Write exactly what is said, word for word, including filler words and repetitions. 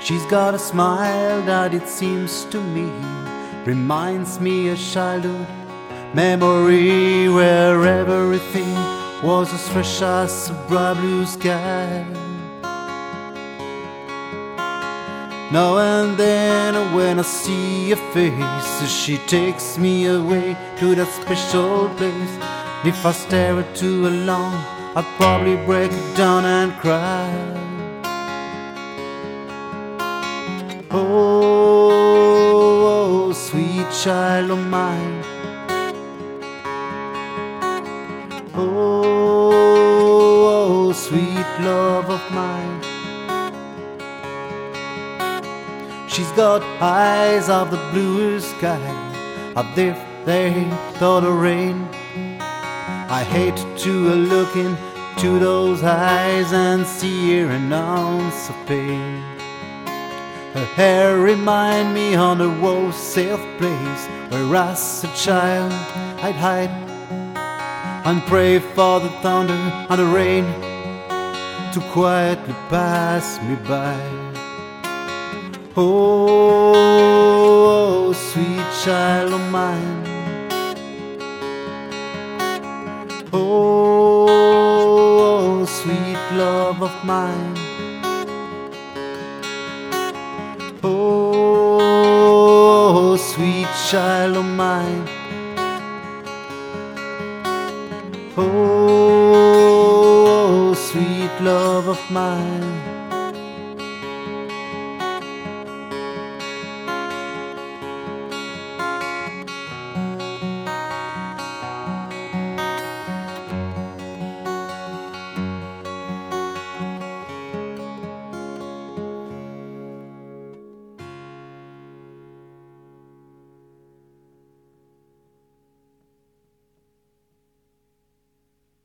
She's got a smile that it seems to me reminds me of childhood memory, where everything was as fresh as a bright blue sky. Now and then when I see her face, she takes me away to that special place. And if I stare at too long, I'll probably break down and cry. Oh, oh, sweet child of mine. Oh, oh, sweet love of mine. She's got eyes of the bluest sky, as if they thought of rain. I hate to look into those eyes and see an ounce of pain. Her hair remind me on the old safe place where as a child I'd hide and pray for the thunder and the rain to quietly pass me by. Oh, sweet child of mine. Oh, sweet love of mine. Oh, sweet child of mine. Oh, sweet love of mine.